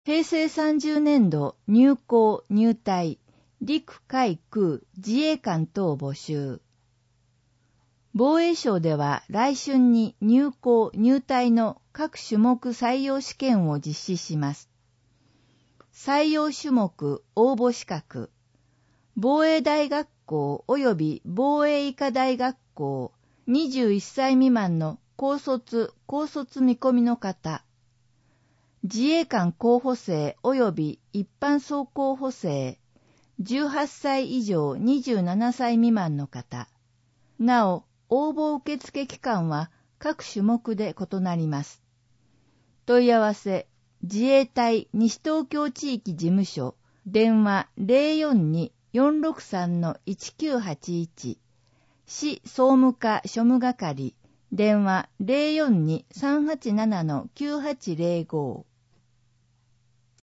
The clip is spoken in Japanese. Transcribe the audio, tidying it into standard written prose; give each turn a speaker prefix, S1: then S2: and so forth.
S1: 平成30年度入校入隊、陸海空自衛官等募集。防衛省では来春に入校入隊の各種目採用試験を実施します。採用種目応募資格、防衛大学校及び防衛医科大学校21歳未満の高卒見込みの方、自衛官候補生及び一般総候補生、18歳以上27歳未満の方。なお、応募受付期間は各種目で異なります。問い合わせ、自衛隊西東京地域事務所、電話 042-463-1981、市総務課庶務係、電話 042-387-9805